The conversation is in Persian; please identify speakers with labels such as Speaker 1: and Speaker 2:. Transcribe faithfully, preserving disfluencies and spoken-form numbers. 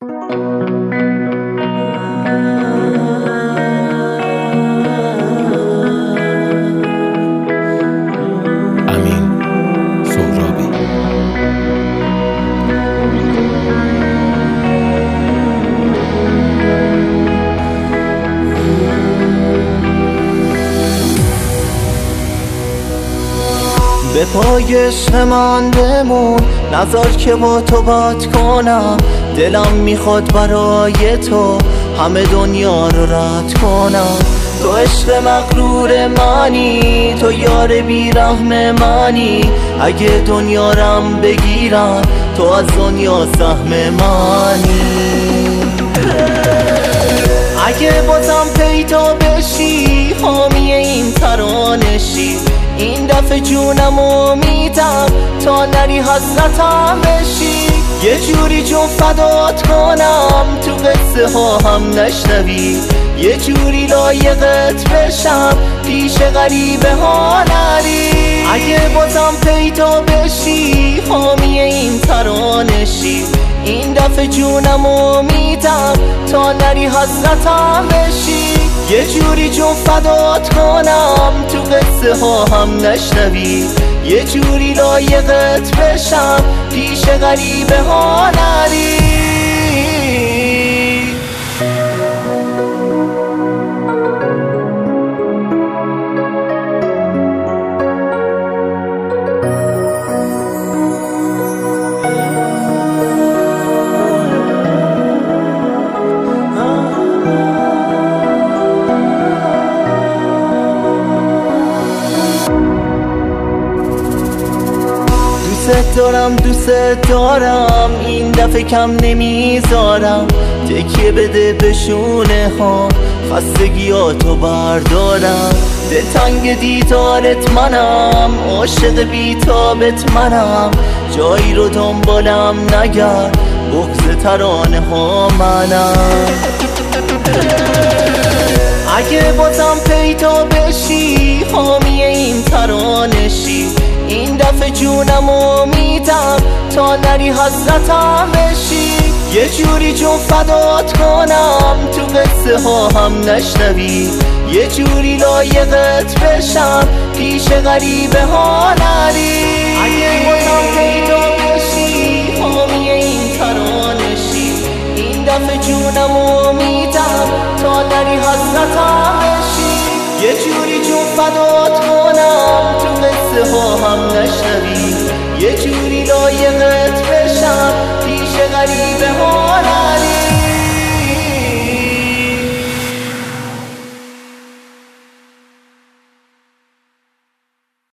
Speaker 1: به پای عشق من بمون، نذار که با تو بات کنم. دلم میخواد برای تو همه دنیا رو رد کنم. تو عشق مغرور منی، تو یار بیرحم منی. اگه دنیا رم بگیرن تو از دنیا سهم منی. اگه بازم پیدا بشی حامی این ترانشی، این دفعه جونمو میدم تا نری حسرتم بشی. یه جوری جون فدات کنم تو قصه ها هم نشنوی، یه جوری لایقت بشم پیش غریبه ها نری. اگه بازم پیدا بشی حامی این ترانشی، این دفعه جونمو میدم تا نری حسرتم بشی. یه جوری جون فدات کنم تو قصه ها هم نشنوی، یه جوری لایقت بشم پیش غریبه ها نری. دوست دارم دوست دارم این دفعه کم نمیذارم. تکیه بده به شونه ها خستگیاتو بردارم. دلتنگ دیدارت منم، عاشق بیتابت منم. جایی رو دنبالم نگرد، بغض ترانه ها منم. اگه بازم پیدا بشی حامی این ترانشی، این دفعه جونمو میدم تا نری حسرتم بشی. یه جوری جون فدات کنم تو قصه ها هم نشنوی، یه جوری لایقت بشم پیش غریبه ها نری. اگه بازم پیدا بشی حامی این ترانشی، این دفعه جونمو میدم تا نری حسرتم بشی. یه جوری جون فدات کنم تو قصه ها هم نشنوی، یه جوری لایقت بشم پیش غریبه ها